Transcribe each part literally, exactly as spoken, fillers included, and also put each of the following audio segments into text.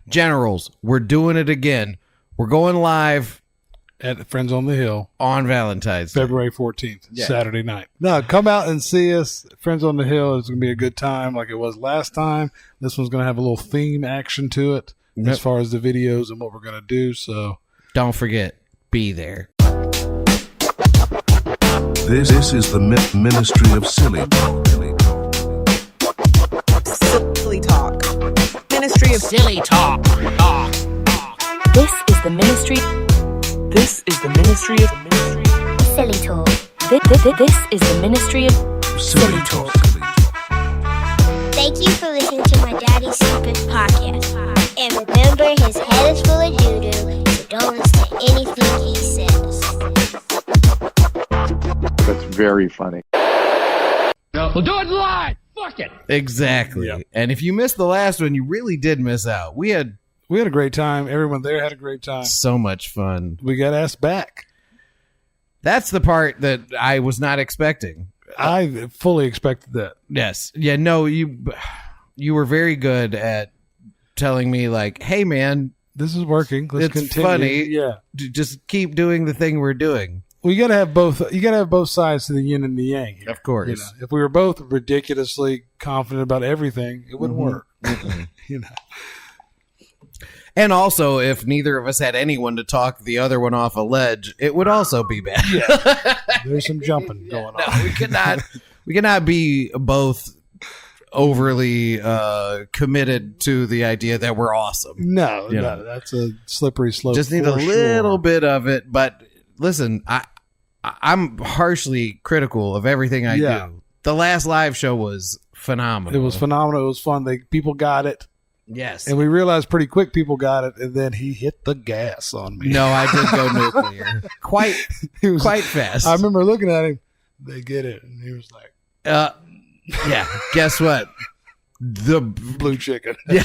Generals, we're doing it again. We're going live at Friends on the Hill on Valentine's Day. February fourteenth, yeah. Saturday night. No, come out and see us. Friends on the Hill. It's going to be a good time like it was last time. This one's going to have a little theme action to it yep. as far as the videos and what we're going to do. So don't forget, be there. This, this is the Ministry of Silly Talk. Silly Talk. Ministry of Silly Talk. Talk. This is the Ministry. This is the Ministry of Silly Talk. This, this, this is the Ministry of Silly, Silly Talk. Thank you for listening to my Daddy's Secret podcast. And remember, his head is full of doo-doo, so don't listen to anything he says. That's very funny. We'll do it live. Fuck it. Exactly. Yep. And if you missed the last one, you really did miss out. We had we had a great time. Everyone there had a great time. So much fun. We got asked back. That's the part that I was not expecting. I fully expected that. Yes. Yeah. No. You you were very good at telling me like, "Hey, man, this is working. Let's it's continue." Funny. Yeah. Just keep doing the thing we're doing. Well, you got to have both. You got to have both sides to the yin and the yang. Here. Of course. You know, if we were both ridiculously confident about everything, it wouldn't mm-hmm. work. Mm-hmm. You know. And also, if neither of us had anyone to talk the other one off a ledge, it would also be bad. Yeah. There's some jumping yeah, going no, on. We cannot. We cannot be both overly uh, committed to the idea that we're awesome. No, you no, know? That's a slippery slope. Just need a sure. little bit of it, but. Listen, I, I'm harshly critical of everything I yeah. do. The last live show was phenomenal. It was phenomenal. It was fun. They people got it. Yes. And we realized pretty quick people got it, and then he hit the gas on me. No, I did go nuclear. Quite he was, quite fast. I remember looking at him. They get it. And he was like, uh, yeah, guess what? The blue chicken. Yeah.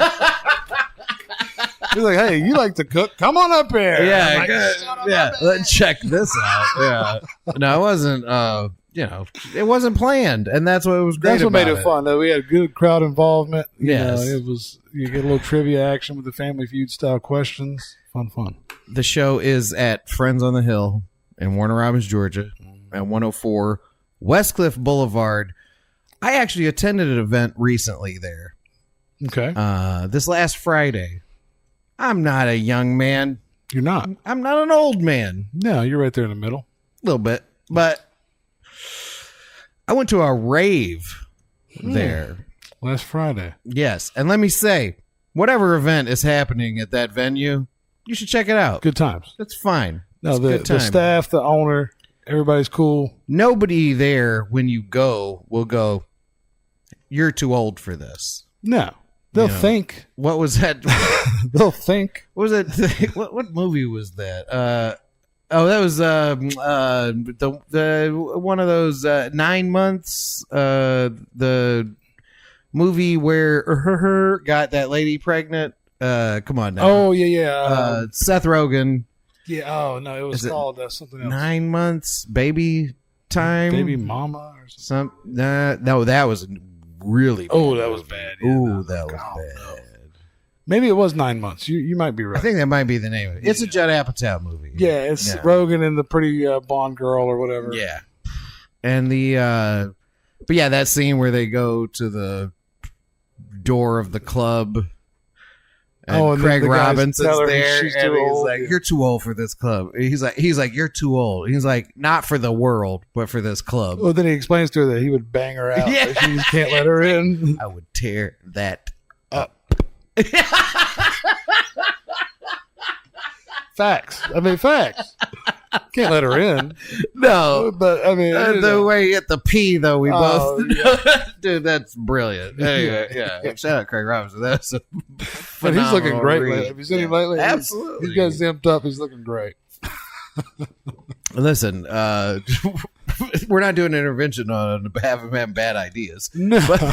He's like, hey, you like to cook? Come on up here. Yeah, like, yeah. Let's check this out. Yeah. No, it wasn't. Uh, you know, it wasn't planned, and that's what was great. That's what about made it, it fun. Though we had good crowd involvement. You yes, know, it was. You get a little trivia action with the Family Feud style questions. Fun, fun. The show is at Friends on the Hill in Warner Robins, Georgia, at one oh four Westcliff Boulevard. I actually attended an event recently there. Okay. Uh, this last Friday. I'm not a young man. You're not. I'm not an old man. No, you're right there in the middle. A little bit. But I went to a rave mm. there. Last Friday. Yes. And let me say, whatever event is happening at that venue, you should check it out. Good times. It's fine. No, it's the, good time. the staff, the owner, everybody's cool. Nobody there when you go will go, you're too old for this. No. They'll you know, think. What was that? They'll think. What was that? What what movie was that? Uh, oh, that was uh, uh, the the one of those uh, nine months. Uh, the movie where her, her got that lady pregnant. Uh, come on now. Oh yeah, yeah. Uh, Seth Rogen. Yeah. Oh no, it was Is called it uh, something else. Nine months, baby time, baby mama, or something. Some uh, no, that was. Really bad. Oh, that was bad. Yeah, Ooh, no, that was God, bad. No. Maybe it was nine months. You you might be right. I think that might be the name of it. It's yeah. a Judd Apatow movie. Yeah, it's yeah. Rogan and the pretty uh, blonde girl or whatever. Yeah. And the, uh, but yeah, that scene where they go to the door of the club. And oh, and Craig the Robbins is there, she's and too he's old. like, "You're too old for this club." He's like, "He's like, you're too old." He's like, "Not for the world, but for this club." Well, then he explains to her that he would bang her out. Yeah. But she just can't let her in. I would tear that up. Facts. I mean, facts. Can't let her in. No, but I mean, uh, the know. way you hit the P though, we oh, both, yeah. dude, that's brilliant. Anyway, yeah, yeah. Shout out Craig Robinson. That's a but he's looking great. read. Lately. Have you seen him lately? Absolutely, he's, he's got zipped up. He's looking great. Listen, uh, we're not doing an intervention on behalf of having bad ideas. No. But,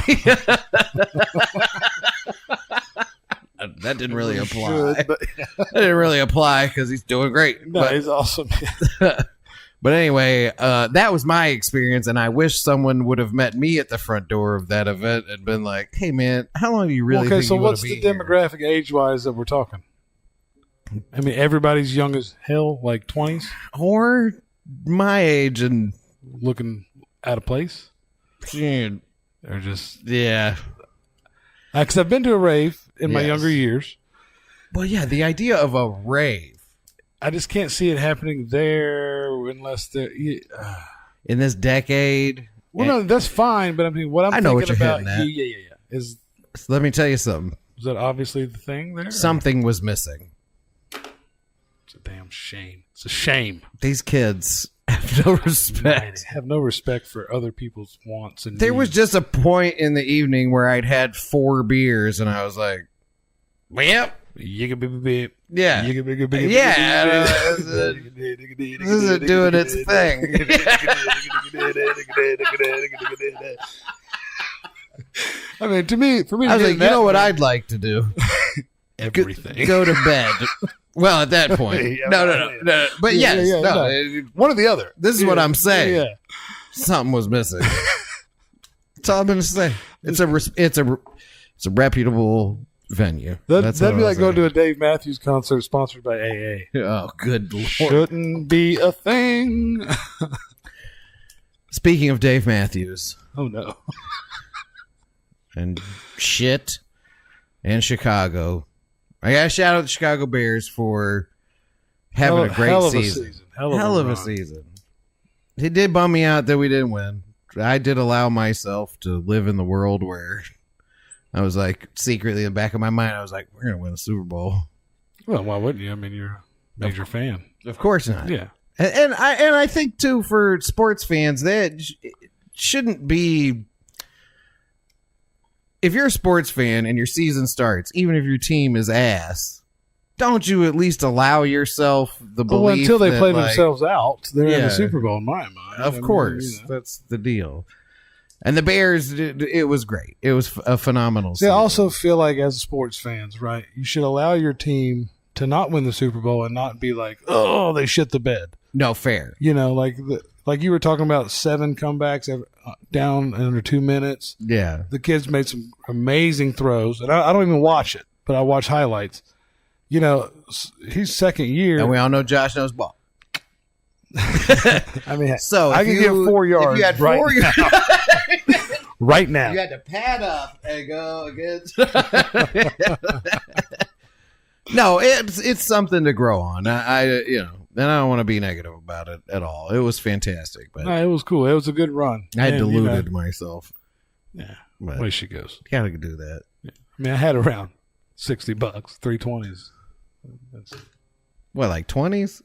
that didn't really apply. Should, but, that didn't really apply because he's doing great. No, but, he's awesome. But anyway, uh, that was my experience, and I wish someone would have met me at the front door of that event and been like, "Hey, man, how long do you really?" Okay, think so you wanna what's be the here?" demographic age-wise that we're talking? I mean, everybody's young as hell, like twenties, or my age, and looking out of place. dude, They're just yeah. because I've been to a rave in my Yes. younger years. Well, yeah, the idea of a rave I just can't see it happening there unless they're. Uh, in this decade. well, no, that's fine, but I mean, what I'm I know what thinking you're about, hitting at. yeah, yeah, yeah, yeah, is So let me tell you something. is that obviously the thing there? Something was missing. It's a damn shame. It's a shame. These kids have no Right. respect. Have no respect for other people's wants and There was needs. just a point in the evening where I'd had four beers, and I was like, well, yep. Yigga bibba bib. Yeah. Yigga bibba bib. Yeah, uh, this is- this is doing its thing. I mean, to me, for me, I was to like, get you know that what much- I'd like to do? Go, everything. go to bed. Well, at that point. Yeah, no, no, right, no, yeah. no. But Yeah, yes, yeah, yeah, no. no. it- One or the other. This is what I'm saying. Yeah. Something was missing. That's all I'm going to say. It's a res- it's a it's a reputable venue. That, That's that'd what be I'll like going say. to a Dave Matthews concert sponsored by A A. Oh, good lord! Shouldn't be a thing. Speaking of Dave Matthews Oh no. and shit and Chicago, I got to shout out the Chicago Bears for having Hell- a great hell of a season. season. Hell of a Hell of a run. season. It did bum me out that we didn't win. I did allow myself to live in the world where I was like, secretly in the back of my mind, I was like, we're going to win the Super Bowl. Well, why wouldn't you? I mean, you're a major fan. Of course not. Yeah. And, and I and I think too for sports fans that sh- it shouldn't be. If you're a sports fan and your season starts, even if your team is ass, don't you at least allow yourself the belief? Well, until they that, play like, themselves out, they're in Yeah. the Super Bowl in my mind. I Of mean, course, you know. that's the deal. And the Bears, it, it was great. It was f- a phenomenal. See, I season. also feel like as sports fans, right, you should allow your team to not win the Super Bowl and not be like, oh, they shit the bed. no fair. You know, like the, like you were talking about seven comebacks ev- uh, down in under two minutes. Yeah, The kids made some amazing throws, and I, I don't even watch it, but I watch highlights. You know, s- he's second year. and we all know Josh knows ball. I mean, So I if can you- give four if yards you had right four now. right now. You had to pad up and go against. No, it's it's something to grow on. I, I you know, and I don't want to be negative about it at all. It was fantastic, but No, it was cool. It was a good run. I And, you know, deluded myself. yeah, But way she goes. you gotta do that. I mean, I had around sixty bucks, three twenties. That's What, like twenties?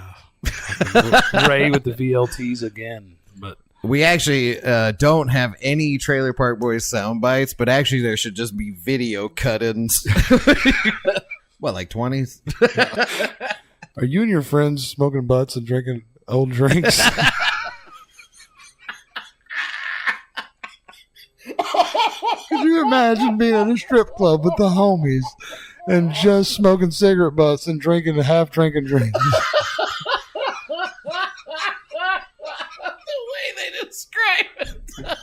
Ray with the V L Ts again, but We actually uh, don't have any Trailer Park Boys sound bites, but actually there should just be video cut-ins. What, like twenties? are you and your friends smoking butts and drinking old drinks? Could you imagine being at a strip club with the homies and just smoking cigarette butts and drinking half drinking drinks? The way they describe it.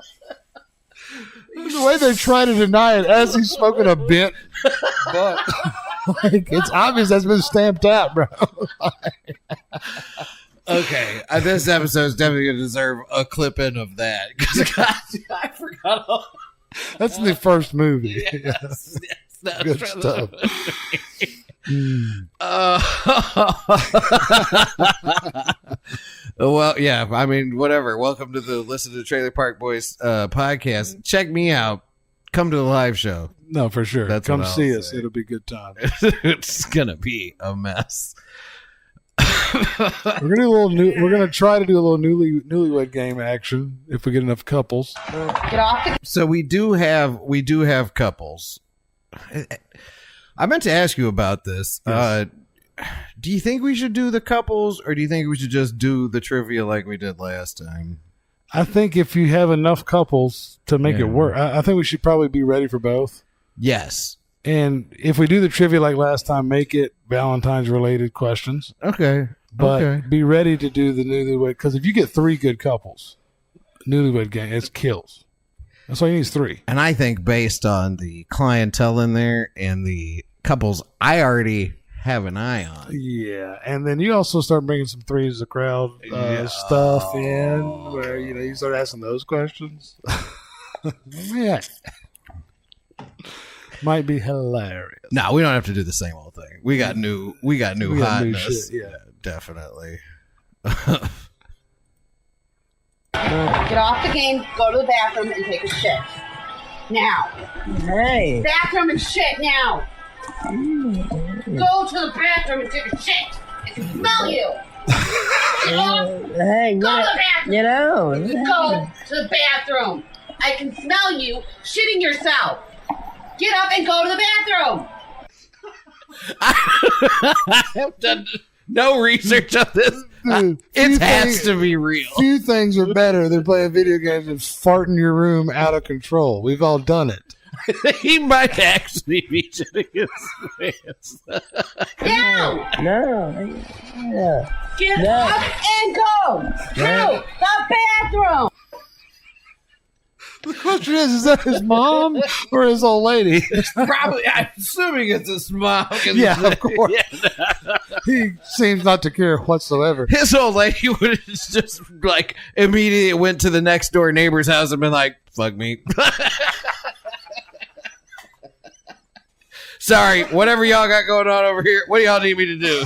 The way they try to deny it as he's smoking a bent butt. Like, it's obvious that's been stamped out, bro. Okay, uh, this episode is definitely going to deserve a clip in of that. Because I forgot all. That's in the first movie. Yes, yes, that's Good from stuff. the- Uh, well, yeah. I mean, whatever. Welcome to the Listen to Trailer Park Boys uh, podcast. Check me out. Come to the live show. No, for sure. That's Come what I'll see us. say. It'll be a good time. It's gonna be a mess. We're gonna do a little new. We're gonna try to do a little newly newlywed game action if we get enough couples. So we do have we do have couples. I meant to ask you about this. Uh, do you think we should do the couples, or do you think we should just do the trivia like we did last time? I think if you have enough couples to make Yeah. it work, I, I think we should probably be ready for both. Yes. And if we do the trivia like last time, make it Valentine's related questions. Okay. But Okay. be ready to do the newlywed, because if you get three good couples, newlywed gang, it kills. That's all you need is three. And I think based on the clientele in there and the couples I already have an eye on. Yeah, and then you also start bringing some threes of crowd uh, Yeah. stuff in, where you know you start asking those questions. Yeah, might be hilarious. No, we don't have to do the same old thing. We got new. We got new We got new hotness. shit, yeah. Definitely. Get off the game, go to the bathroom, and take a shit. Now. Hey. Bathroom and shit now. Go to the bathroom and take a shit. I can smell you. Get off. Hey, Go to the bathroom. you know. Go to the bathroom. I can smell you shitting yourself. Get up and go to the bathroom. I have done no research on this. Dude, It few has things- to be real. Few things are better than playing video games and farting your room out of control. We've all done it. He might actually be shitting his pants. No. No. Yeah. Get No. up and go to the bathroom. The question is, is that his mom or his old lady? Probably, I'm assuming it's his mom. Yeah, of course. He seems not to care whatsoever. His old lady would have just like immediately went to the next door neighbor's house and been like, "Fuck me." Sorry, whatever y'all got going on over here, what do y'all need me to do?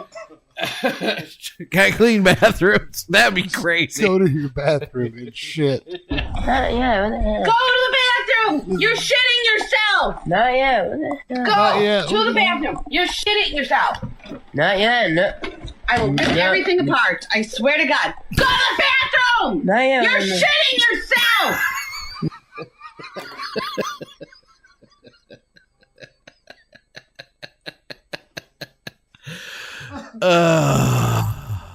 Can I clean bathrooms? That'd be crazy. Go to your bathroom and shit. Not yet. What the hell? Go to the bathroom. You're shitting yourself. Not yet. What the hell? Go Not yet. to the bathroom. You're shitting yourself. Not yet. No. I will rip No. everything apart. I swear to God. Go to the bathroom. Not yet. You're No. shitting yourself. Uh,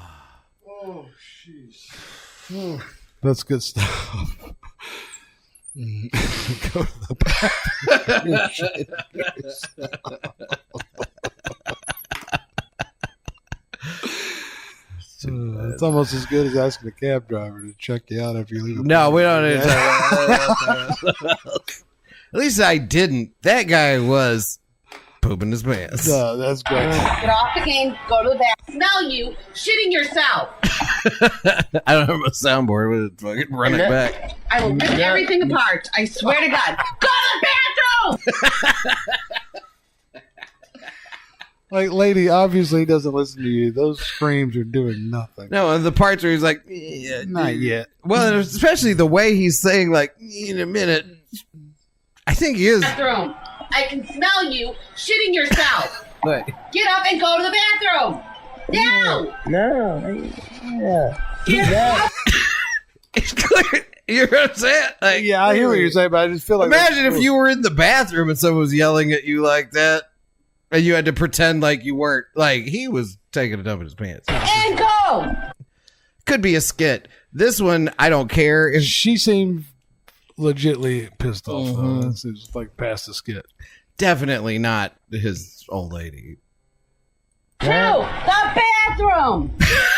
That's good stuff. Mm. Go to the bathroom and shit yourself. Uh, it's almost as good as asking a cab driver to check you out after you leave. a no, we don't need to Yeah. talk about that. At least I didn't. That guy was pooping his pants. No, that's great. Get off the game. Go to the bathroom. Smell you shitting yourself. I don't have a soundboard. We'll fucking run it back. I will rip No. everything apart. I swear to God. Go to the bathroom. Like, lady obviously doesn't listen to you. Those screams are doing nothing. No, and the parts where he's like, yeah, Not yet. well, and especially the way he's saying, like, in a minute. I think he is. Bathroom. I can smell you shitting yourself. Like, Get up and go to the bathroom. Now. No. Yeah. Get up. it's clear. You know what I'm saying? Like, Yeah, I hear what you're saying, but I just feel like imagine if you were in the bathroom and someone was yelling at you like that, and you had to pretend like you weren't. Like, he was taking a dump in his pants. And go. Could be a skit. This one, I don't care. If She seemed legitly pissed off. Mhm. Though. It seems like past the skit. definitely not his old lady. To the bathroom.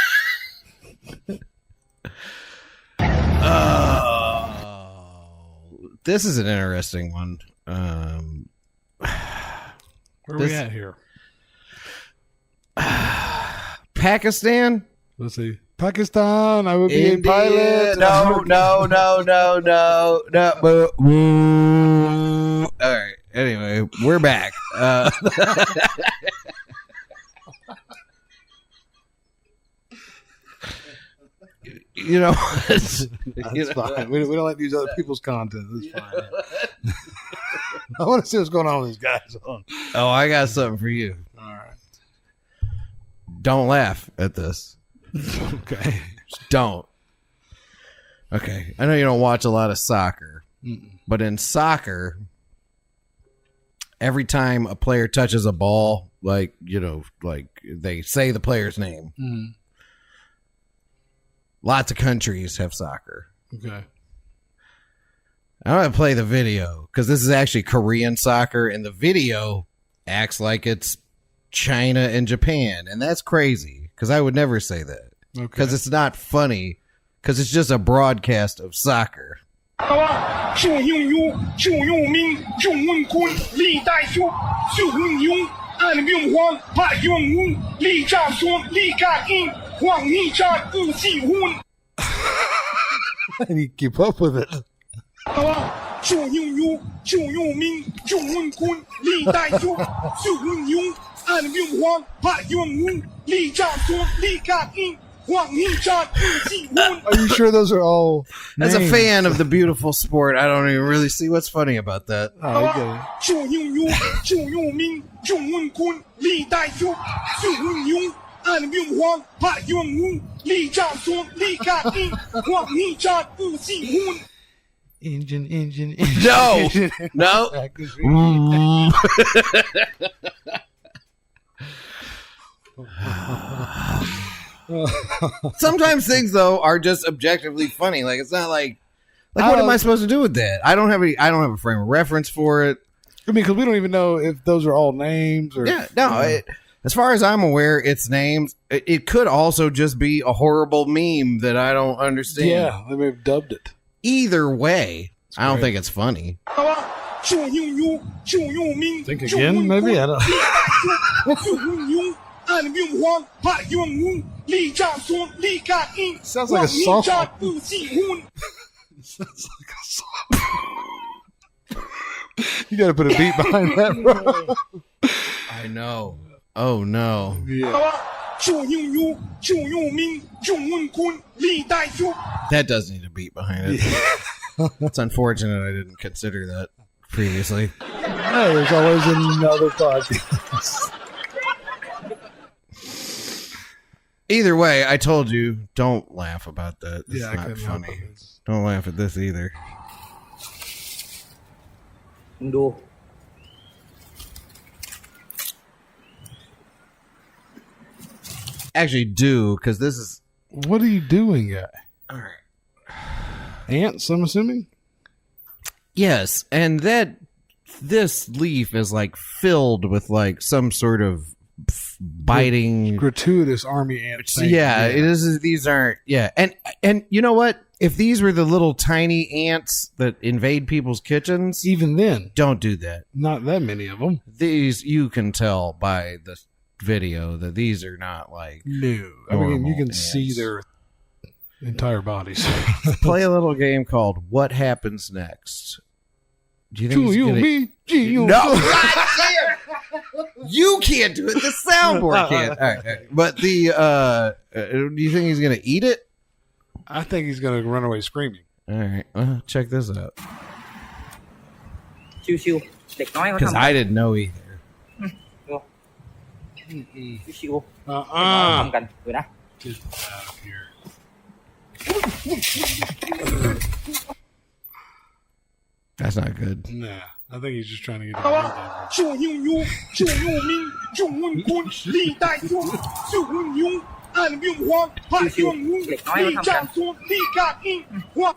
Oh, this is an interesting one. Um, Where are This- we at here? Pakistan? Let's see. Pakistan. I would be a India. pilot. No, no, no, no, no, no. boo, boo. All right. Anyway, we're back. Uh, you know, That's you know, fine. We, we don't like to use other people's content. That's fine. I want to see what's going on with these guys. On. Oh, I got something for you. All right. Don't laugh at this. Okay. Just don't. Okay. I know you don't watch a lot of soccer, Mm-mm. but in soccer, every time a player touches a ball, like, you know, like they say the player's name, Mm. lots of countries have soccer. Okay. I'm going to play the video because this is actually Korean soccer, and the video acts like it's China and Japan, and that's crazy. because I would never say that because Okay. it's not funny because it's just a broadcast of soccer. 郑英勇、郑永明、郑文坤、李代雄、徐文勇、安明煌、潘永武、李兆松、李家英、黄义战、吴继文。 And you keep up with it. 郑英勇、郑永明、郑文坤、李代雄、徐文勇、安明煌、潘永武、李兆松、李家英、黄义战、吴继文。 Are you sure those are all? As a names? fan of the beautiful sport, I don't even really see what's funny about that. Oh, okay. 郑英勇、郑永明、郑文坤、李代雄、徐文勇、安明煌、潘永武、李兆松、李家英、黄义战、吴继文。 Engine, engine, engine. No, engine. no. Sometimes things though are just objectively funny. Like it's not like, like what am I supposed to do with that? I don't have any. I don't have a frame of reference for it. I mean, because we don't even know if those are all names or. Yeah, no. It, as far as I'm aware, it's names. It, it could also just be a horrible meme that I don't understand. Yeah, they may have dubbed it. Either way, I don't great. think it's funny. 郑英勇、郑永明、 Think 郑 again, 文坤、 maybe? I don't. 李代雄、徐文勇、安明煌、潘永武、李兆松、李家英、 Sounds like a 黄义战、 song. 吴继文。 Sounds like a song. You got to put a beat behind that, bro. I know. Oh no. Yeah. 郑英勇、郑永明、郑文坤、李代雄。 That does need a beat behind it. It's unfortunate I didn't consider that previously. Hey, there's always another podcast. Either way, I told you, don't laugh about that. It's Yeah, I not couldn't help funny. it. Don't laugh at this either. Do. Actually, do, because this is... What are you doing, guy? All right. Ants, I'm assuming? Yes, and that... This leaf is, like, filled with, like, some sort of f- biting... Gratuitous army ant thing. Yeah, it is. These aren't. Yeah, and and you know what? If these were the little tiny ants that invade people's kitchens, Even then, don't do that. not that many of them. These you can tell by the video that these are not like. No. I mean, you Normal can see ants. their entire bodies. Play a little game called "What Happens Next." Do you think Gee, he's you, gonna- me, gee, you. No, God damn! You can't do it. The soundboard can't. All right, all right. But the uh, uh, do you think he's gonna eat it? I think he's going to run away screaming. All right, well, check this out. ชิวๆเด็กน้อยเขา Because ทำ I didn't know either. ชิวๆ Uh-uh. ทำกันดูนะ Get out of here. That's not good. Nah, I think he's just trying to get it. 郑英勇、郑永明、郑文坤、李代雄、徐文勇、安明煌、潘永武、李兆松、李家英、黄。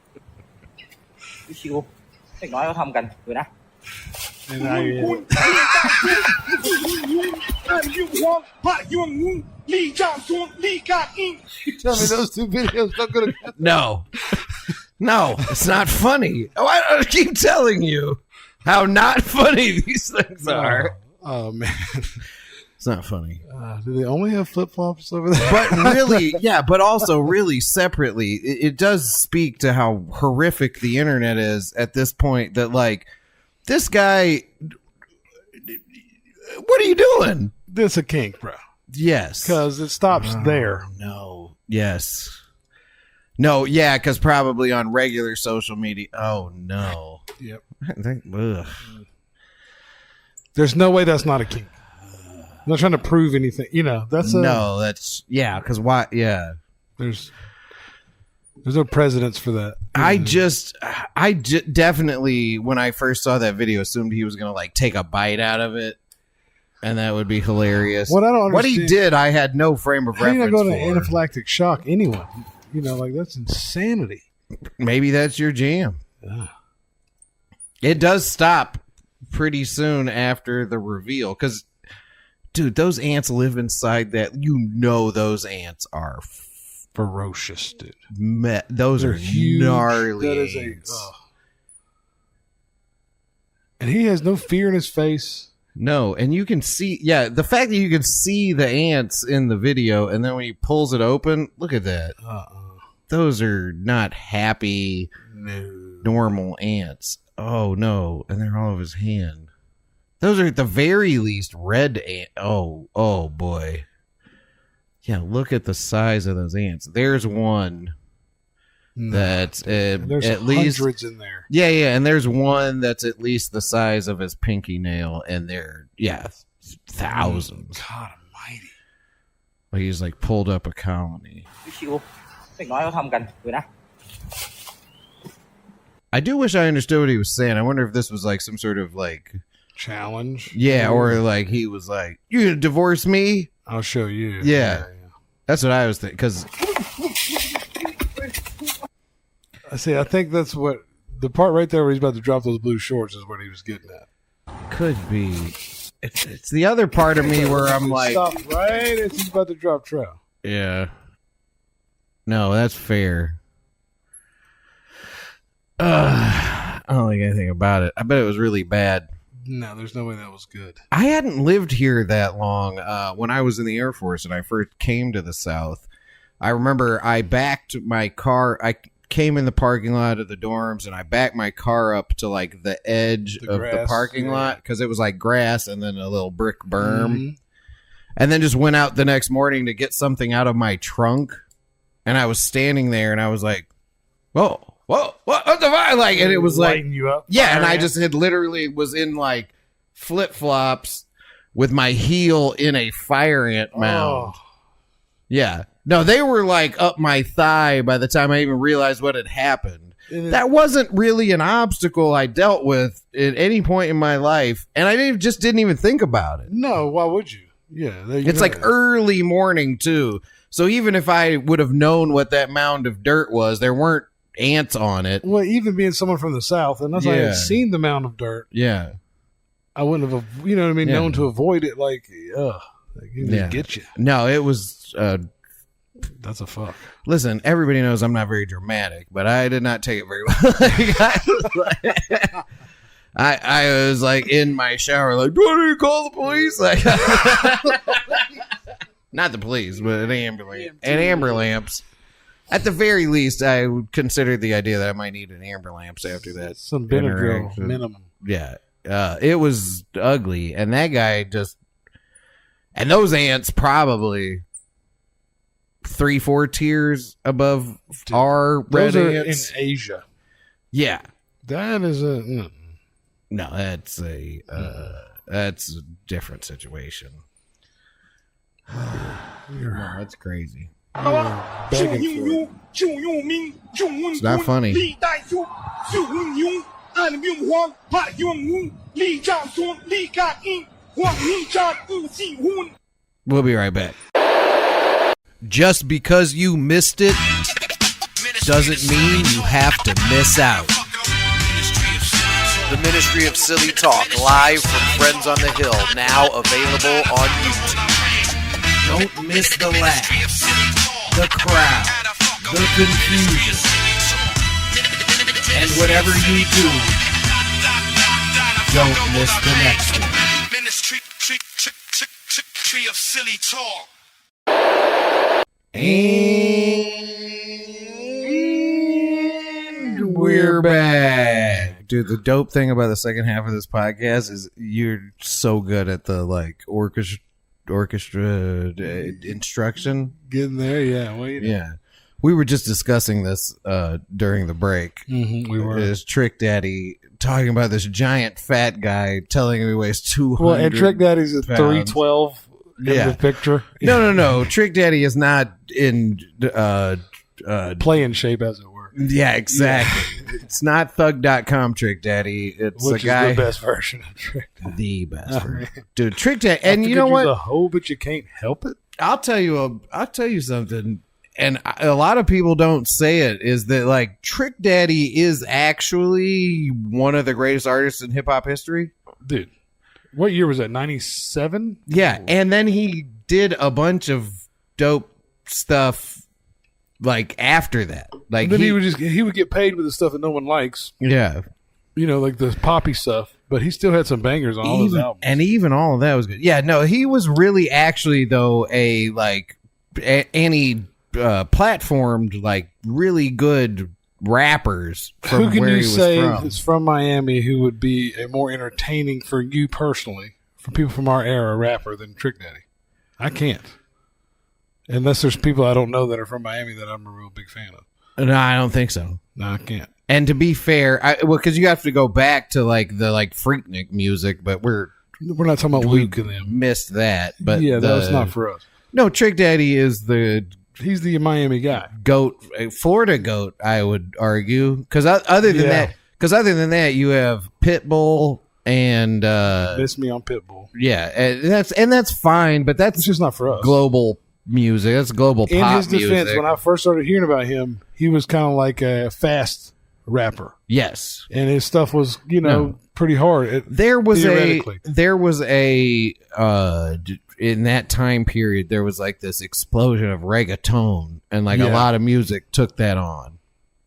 ชิวๆเด็กน้อยเขาทำกันดูนะ And now you 文坤、李代雄、徐文勇、安明煌、潘永武、李兆松、李家英。 tell me those two videos not going to. No. No, it's not funny. Why do I keep telling you how not funny these things are? Oh, man. It's not funny. Uh, do they only have flip flops over there? But really, yeah, but also really separately, it, it does speak to how horrific the internet is at this point that, like, this guy, what are you doing? This a kink, bro. Yes. Because it stops there. No. Yes. No, yeah, because probably on regular social media. Oh, no. Yep. I think, ugh. There's no way that's not a kink. I'm not trying to prove anything. You know, that's a, No, that's, yeah, because why, yeah. There's there's no precedence for that. I just, I j- definitely, when I first saw that video, assumed he was going to, like, take a bite out of it. And that would be hilarious. What I don't What he understand- did, I had no frame of How you not reference going to for. anaphylactic shock anyone? You know, like that's insanity. Maybe that's your jam. Yeah. It does stop pretty soon after the reveal. Because dude, those ants live inside that. You know, those ants are ferocious, dude. Me- those They're are huge. gnarly That is a, ants. ugh. And he has no fear in his face. No, and you can see, yeah, the fact that you can see the ants in the video, and then when he pulls it open, look at that. Uh-uh. Those are not happy, No. normal ants. Oh, no, and they're all over his hand. Those are at the very least red ant. Oh, oh, boy. Yeah, look at the size of those ants. There's one No. that's uh, There's at least hundreds in there. Yeah, yeah, and there's one that's at least the size of his pinky nail, and they're yeah, thousands. God almighty. Like he's like pulled up a colony. ชิวๆเด็กน้อยเขาทำกันดูนะ I do wish I understood what he was saying. I wonder if this was like some sort of like Challenge. yeah, or like he was like, "You gonna divorce me?" I'll show you. Yeah, that's what I was thinking. Because I see. I think that's what the part right there where he's about to drop those blue shorts is what he was getting at. could be. It's, it's the other part of me where I'm like, Stop right as he's about to drop trout. yeah. No, that's fair. Uh, I don't think anything about it. I bet it was really bad. No, there's no way that was good. I hadn't lived here that long. Uh, when I was in the Air Force and I first came to the South, I remember I backed my car. I came in the parking lot of the dorms and I backed my car up to like the edge The of the grass, parking yeah. lot because it was like grass and then a little brick berm. Mhm. And then just went out the next morning to get something out of my trunk. And I was standing there and I was like, whoa. Whoa, what, what the fuck? Like, and it was like, Lighting you up. yeah, and Fire I ant. just had literally was in like flip flops with my heel in a fire ant mound. Oh. Yeah, no, they were like up my thigh by the time I even realized what had happened. And it- That wasn't really an obstacle I dealt with at any point in my life, and I didn't, just didn't even think about it. No, why would you? Yeah, there you It's go. like early morning too, so even if I would have known what that mound of dirt was, there weren't ants on it. Well, even being someone from the South, unless I Yeah. had seen the mound of dirt, Yeah. I wouldn't have, you know what I mean, Yeah. known to avoid it. Like, ugh, like, it Yeah. just get you. No, it was. Uh, That's a fuck. listen, everybody knows I'm not very dramatic, but I did not take it very well. Like, I, was like, I I was like in my shower, like, do I need to call the police? Like, not the police, but an ambulance, an amber lamps. At the very least, I would consider the idea that I might need an amber lamps after that. Some Benadryl interaction. minimum. Yeah, uh, it was ugly, and that guy just, and those ants probably three, four tiers above Dude, our red Those are ants. in Asia. Yeah, That is a mm. no, that's a uh, that's a different situation. No, that's crazy. begging for it. 就用命，就用 It's not funny. 历代就就用用，按用黄，怕用用，历战说历干硬，黄历战不喜欢。 We'll be right back. Just because you missed it doesn't mean you have to miss out. The Ministry of Silly Talk, live from Friends on the Hill, now available on YouTube. Don't miss the laugh, the crowd, the confusion, and whatever you do, don't miss the next one. Ministry of silly talk. And we're back. Dude, the dope thing about the second half of this podcast is you're so good at the like orchestra orchestra uh, instruction. Getting there, yeah. Wait. Yeah. We were just discussing this uh, during the break. Mm-hmm, we were. Is Trick Daddy talking about this giant fat guy telling him he weighs two hundred Well, and Trick Daddy's at pounds. three twelve in Yeah. the picture. No, no, no. Trick Daddy is not in uh, uh, Playing shape, as it were. yeah, exactly. It's not thug dot com Trick Daddy. It's Which a guy, is the best version of Trick Daddy. the best Oh, version. man. Dude, Trick Daddy. And I you know could what? use a hoe, but you can't help it. I'll tell you a, I'll tell you something, and a lot of people don't say it, is that like Trick Daddy is actually one of the greatest artists in hip hop history. Dude, What year was that? ninety-seven? Yeah, and then he did a bunch of dope stuff like after that. Like And then he, he, would just he would get paid with the stuff that no one likes. yeah. You know, like the poppy stuff. But he still had some bangers on all his Even, albums. and even all of that was good. Yeah, no, he was really actually though a like a, any uh, platformed like really good rappers from Who can where you he was say from. is from Miami who would be a more entertaining for you personally, for people from our era, rapper than Trick Daddy? I can't. Unless there's people I don't know that are from Miami that I'm a real big fan of. No, I don't think so. No, I can't. And to be fair, I, well, because you have to go back to like the like Freaknik music, but we're We're not talking about we Luke and them. missed that. But yeah, the, that's not for us. No, Trick Daddy is the He's the Miami guy. goat, uh, Florida goat. I would argue because other than Yeah. that, because other than that, you have Pitbull and uh, Miss me on Pitbull. yeah, and that's and that's fine, but It's that's just not for us. global music. That's global In pop his defense, music. when I first started hearing about him, he was kind of like a fast rapper, yes, and his stuff was, you know, No. pretty hard. It, there was a theoretically. there was a uh d- in that time period there was like this explosion of reggaeton, and like a Yeah. lot of music took that on.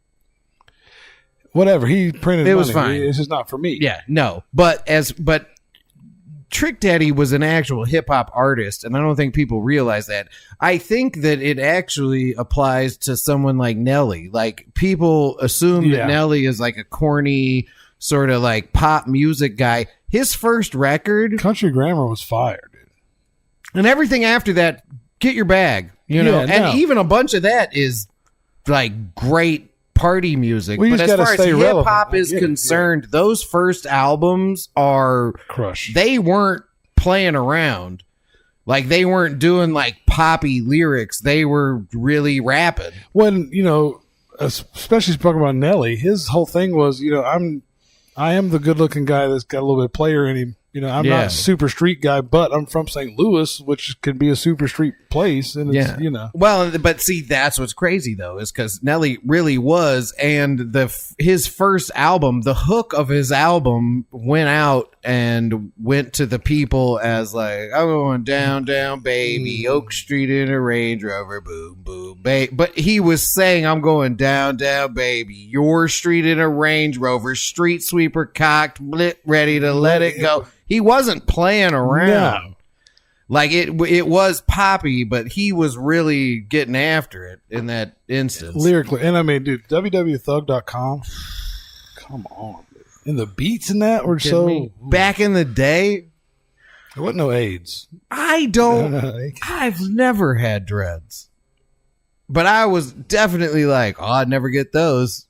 Whatever, he printed It money. was fine. It's just not for me. Yeah, no, but as but Trick Daddy was an actual hip hop artist, and I don't think people realize that. I think that it actually applies to someone like Nelly. Like people assume Yeah. that Nelly is like a corny sort of like pop music guy. His first record Country Grammar was fire, dude. and everything after that, get your bag, you know, Yeah, and no. even a bunch of that is like great party music. We But just as gotta far as stay hip relevant. hop I is get it, concerned, those first albums are Crush. they weren't playing around. Like they weren't doing like poppy lyrics. They were really rapping. When, you know, especially talking about Nelly, his whole thing was, you know, I'm, I am the good looking guy that's got a little bit of player in him. You know, I'm Yeah. not a super street guy, but I'm from Saint Louis, which can be a super street place. And it's, Yeah. you know, Well, but see, that's what's crazy though, is because Nelly really was, and the his first album, the hook of his album went out and went to the people as like, I'm going down, down, baby, Oak Street in a Range Rover, boom, boom, baby. But he was saying, I'm going down, down, baby, your street in a Range Rover, street sweeper cocked, blit, ready to let it go. He wasn't playing around. No. Like it, it was poppy, but he was really getting after it in that instance. lyrically. And I mean, dude, w w w thug dot com. Come on. Dude. And the beats in that were Kidding so. me? Back in the day, There wasn't no AIDS. I don't. I've never had dreads, but I was definitely like, oh, I'd never get those.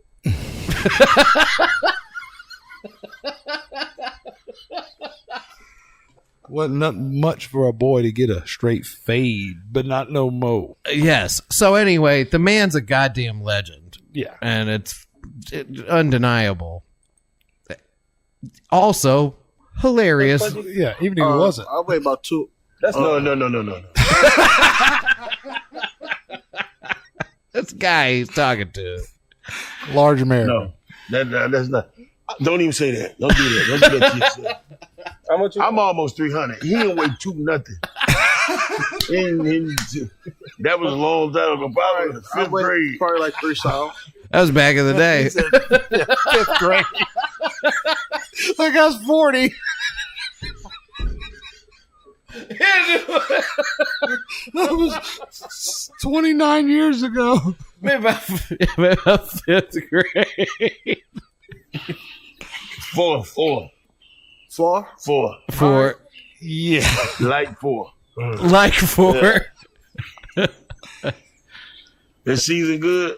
Wasn't not much for a boy to get a straight fade, but not no mo. Yes. So anyway, the man's a goddamn legend. Yeah. And it's it, undeniable. Also, hilarious. Yeah, even if it wasn't. I weigh about two. That's no, no, no, no, no, no. This guy he's talking to. Large America. No, that, that, that's not. Don't even say that. Don't do that. Don't do that to yourself. How much? You I'm almost three hundred. He didn't weigh two nothing. he didn't- he didn't- that was a long time ago. Probably in the I fifth weigh grade. probably like three solid. That was back in the day. Fifth grade. Like I was forty. That was twenty-nine years ago. Maybe about, maybe about fifth grade. Four, four, Four? four. For Yeah. Like four. like for This season good?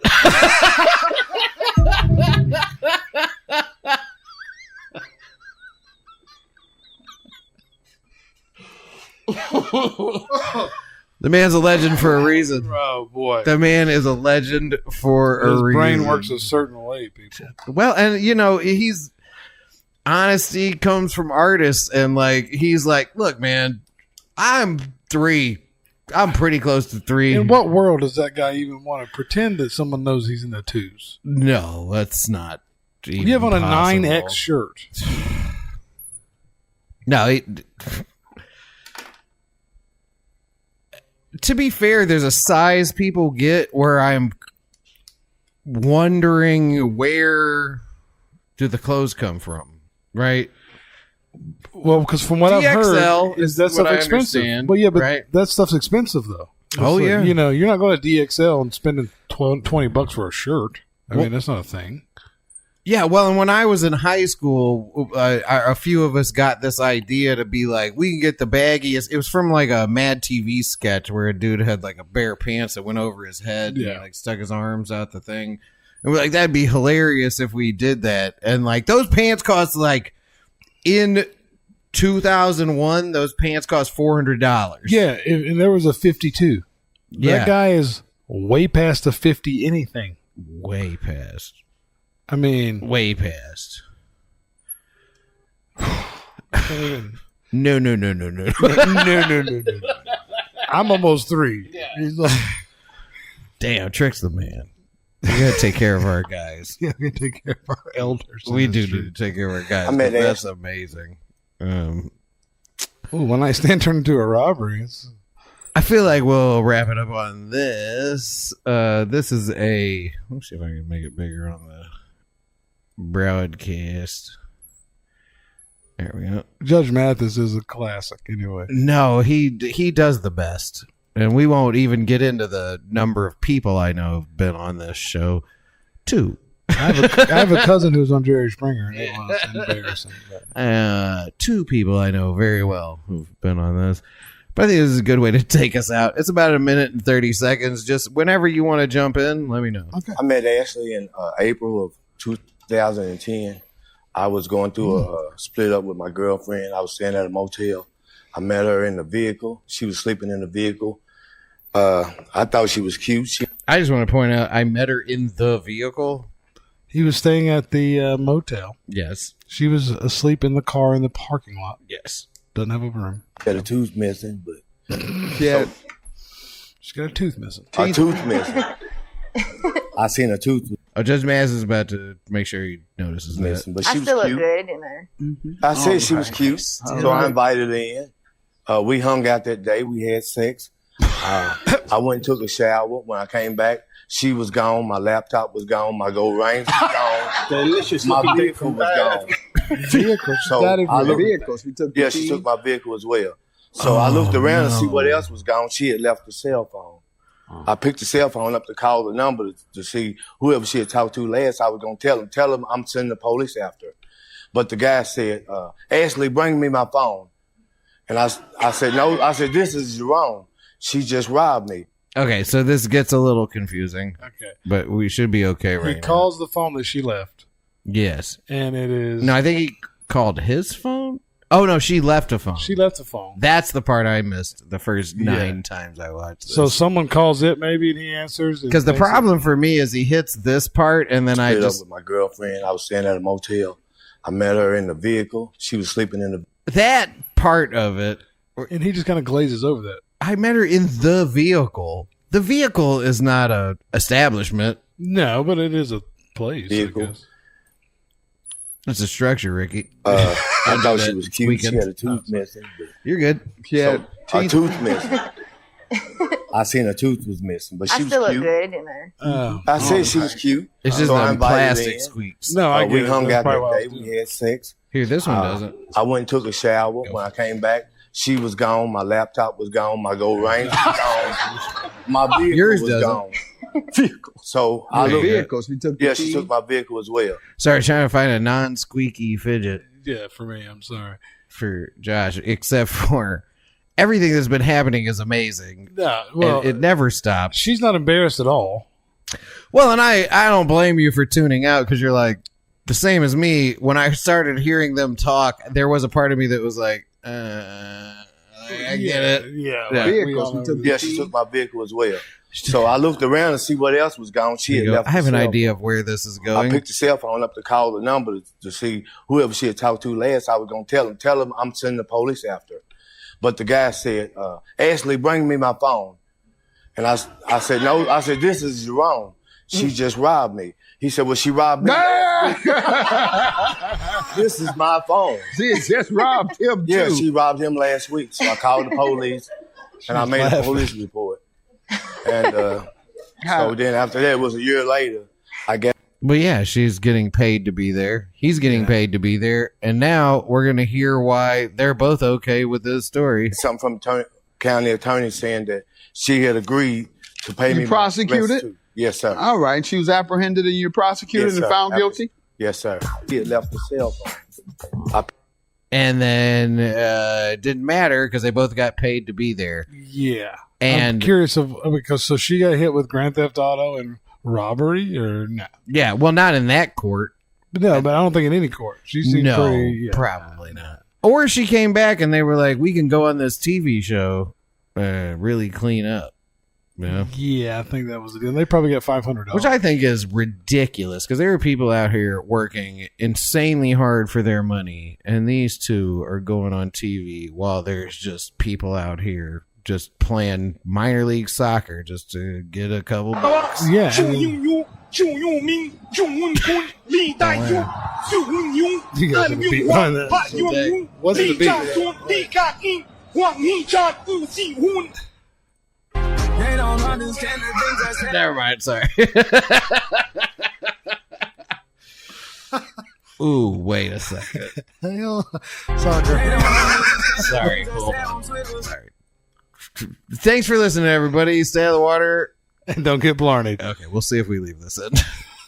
the man's a legend for a reason. Oh boy. The man is a legend for a His reason. brain works a certain way, people. Well, and you know, he's honesty comes from artists, and like he's like, look, man, I'm three. I'm pretty close to three. In what world does that guy even want to pretend that someone knows he's in the twos? No, that's not. You have on a even nine possible. X shirt. No, it, to be fair, there's a size people get where I'm wondering where do the clothes come from, right? Well, because from what D X L I've heard, is that is stuff what I expensive. understand, Well, yeah, but right? that stuff's expensive though. It's Oh, like, yeah. you know, you're not going to D X L and spending twelve, twenty bucks for a shirt. I Well- mean, that's not a thing. Yeah, well, and when I was in high school, uh, a few of us got this idea to be like, we can get the baggiest. It was from like a Mad T V sketch where a dude had like a bare pants that went over his head and Yeah. he, like stuck his arms out the thing. And we're like, that'd be hilarious if we did that. And like those pants cost like in two thousand one, those pants cost four hundred dollars. Yeah, if, and there was a fifty-two. Yeah. That guy is way past a fifty anything. Way past. I mean, Way past. I can't even- No, no, no, no, no. no, no, no, no, no. I'm almost three. He's like, Damn, Trick's the man. We gotta take care of our guys. yeah, we take care of our elders. in We this do street. need to take care of our guys. I met 'cause that's Ash. amazing. Um, Ooh, one night stand turned into a robbery. It's, I feel like we'll wrap it up on this. Uh, this is a. Let me see if I can make it bigger on the broadcast. There we go. Judge Mathis is a classic anyway. No, he he does the best, and we won't even get into the number of people I know have been on this show. Two. I have a, I have a cousin who's on Jerry Springer, and it was embarrassing. But. Uh, two people I know very well who've been on this. But I think this is a good way to take us out. It's about a minute and thirty seconds. Just whenever you want to jump in, let me know. Okay. I met Ashley in uh, April of two thousand ten. I was going through a, a split up with my girlfriend. I was staying at a motel. I met her in the vehicle. She was sleeping in the vehicle. Uh, I thought she was cute. She, I just want to point out I met her in the vehicle. He was staying at the uh, motel. Yes. She was asleep in the car in the parking lot. Yes. Doesn't have a room. had a tooth missing, but Yeah. She's got a tooth missing. a tooth missing. I seen a tooth Oh, Judge Maz is about to make sure he notices that. missing, but she I was still look cute. good in there. I said she was cute, so I invited her in. Uh, we hung out that day. We had sex. Uh, I went and took a shower. When I came back, she was gone. My laptop was gone. My gold ring was gone. Delicious My looking dick vehicle from was bad. gone. Vehicle. She So got it I from looked- Vehicles. We took the Yeah, she key. took my vehicle as well. So I looked around to see no. what else was gone. She had left the cell phone. I picked the cell phone up to call the number to, to see whoever she had talked to last. I was going to tell him, tell him I'm sending the police after her. But the guy said, uh, Ashley, bring me my phone. And I, I said, no. I said, this is wrong. She just robbed me. Okay, so this gets a little confusing, Okay. but we should be okay right He now. calls the phone that she left, Yes. and it is. No, I think he called his phone. Oh, no, she left a phone. She left the phone. That's the part I missed the first Yeah. nine times I watched this. So someone calls it maybe, and he answers. and Because the they say- problem for me is he hits this part, and then I Split up just with my girlfriend. I was staying at a motel. I met her in the vehicle. She was sleeping in the. that part of it. and he just kind of glazes over that. I met her in the vehicle. The vehicle is not a establishment. No, but it is a place. Vehicle. I guess. It's a structure, Ricky. Uh, I do thought that she was this cute. weekend. She had a tooth missing. But You're good. Yeah. so, a tooth missing. I seen a tooth was missing, but I she was still look cute. good in there. Oh. I said she was cute. It's just So I the invited her plastic in. squeaks. No, I Uh, get we it. hung That's out probably that why I day. was We doing had sex. Here, this one Uh, doesn't. I went and took a shower. When I came back, she was gone. My laptop was gone. My gold ring was gone. My vehicle Yours was doesn't. gone. So I Yeah, looked. Vehicles. We took the Yeah, key. she took my vehicle as well. Sorry, trying to find a non-squeaky fidget Yeah, for me, I'm sorry. for Josh, except for everything that's been happening is amazing. No, well, and it never stops. she's not embarrassed at all. Well, and I, I don't blame you for tuning out because you're like the same as me. When I started hearing them talk, there was a part of me that was like, uh, I get it. Yeah, Yeah. like, we Vehicles. all We know took that. the Yeah, she took my vehicle as well. So I looked around to see what else was gone. She Here had you go. left. I have the an cell idea phone. of where this is I going. picked the cell phone up to call the number to, to see whoever she had talked to last. I was gonna tell him, tell him I'm sending the police after her. But the guy said, uh, Ashley, bring me my phone. And I, I said, no. I said, this is wrong. She just robbed me. He said, well, she robbed me. this is my phone. She just robbed him, too. Yeah, she robbed him last week. So I called the police, and I made laughing. a police report. And uh, so then after that, it was a year later, I guess. But yeah, she's getting paid to be there. He's getting paid to be there. And now we're going to hear why they're both okay with this story. Something from attorney, county attorney saying that she had agreed to pay You me. prosecuted? restitution. Yes, sir. All right. She was apprehended and you prosecuted Yes, and sir. found After- guilty? Yes, sir. He had left the cell phone. I And then uh, it didn't matter because they both got paid to be there. Yeah. And I'm curious of because so she got hit with Grand Theft Auto and robbery or no? yeah, well, not in that court. No, but I don't think in any court. She seemed No, pretty. Yeah. probably not. Or she came back and they were like, we can go on this T V show, uh, really clean up. You know? Yeah, I think that was the deal. They probably got five hundred dollars. Which I think is ridiculous because there are people out here working insanely hard for their money, and these two are going on T V while there's just people out here just playing minor league soccer just to get a couple bucks. Yeah. 就 I mean, 英勇，就用命，就问君，历代勇，就问勇， You guys 按 have a beat 兵 on 王， that. 怕勇武， What's the 历 beat? 战双，历干英，黄一战不忌婚。 Never mind, sorry. Ooh, wait a second. soccer. Sorry, hold on. Sorry. Thanks for listening, everybody. Stay out of the water. And don't get blarneyed. Okay, we'll see if we leave this in.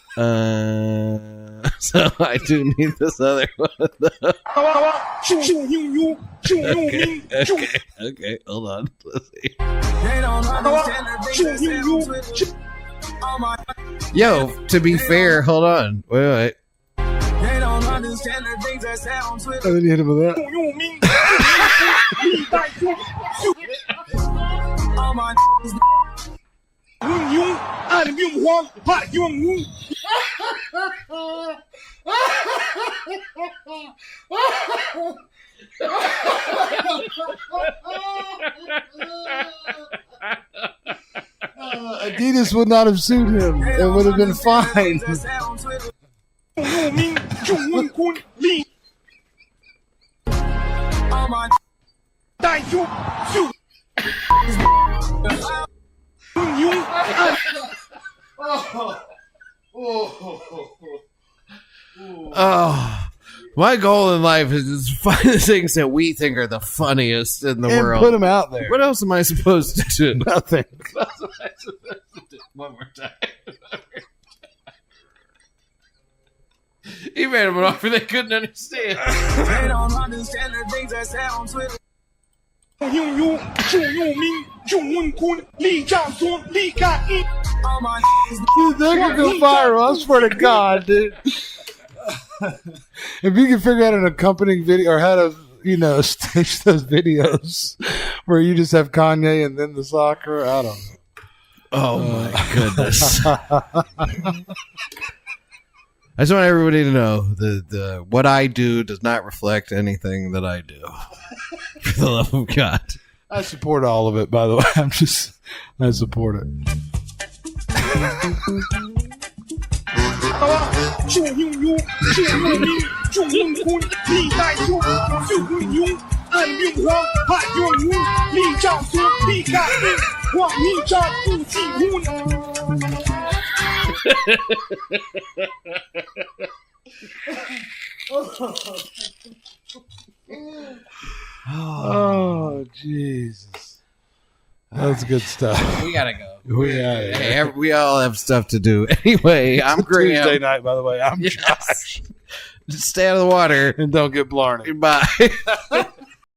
Uh, so I do need this other one. 就就英勇，就用命，就 Okay, okay, hold on. Let's see. 就英勇，就 Yo, to be fair, hold on. Wait, wait. And then you hit him with that. 用命，历代勇，就问勇，按兵王，怕勇武。 Adidas would not have sued him. It would have been fine. 用命，就问君，历代勇，就问勇，按 Oh, my goal in life is to find the things that we think are the funniest in the And world. put him out there. What else am I supposed to do? Nothing. What else am I supposed to do? One more time. He made him an offer they couldn't understand. 英勇，就用命，就问君，历战双，历干英。 Dude, that could go viral. I swear to God, dude. If you can figure out an accompanying video or how to, you know, stage those videos where you just have Kanye and then the soccer, I don't know. Oh my goodness. I just want everybody to know the the what I do does not reflect anything that I do. For the love of God. I support all of it, by the way. I'm just, I support it. 就英勇，就用命，就问君，历代勇，就问勇，按兵王，怕勇武，历战双，历干英，黄一战不忌婚。 Oh, Jesus. That's good stuff. We gotta go. We got it. Hey, every- we all have stuff to do. Anyway, I'm Graham. Tuesday night, by the way. I'm Yes. Josh. Just stay out of the water. And don't get blarney. Bye.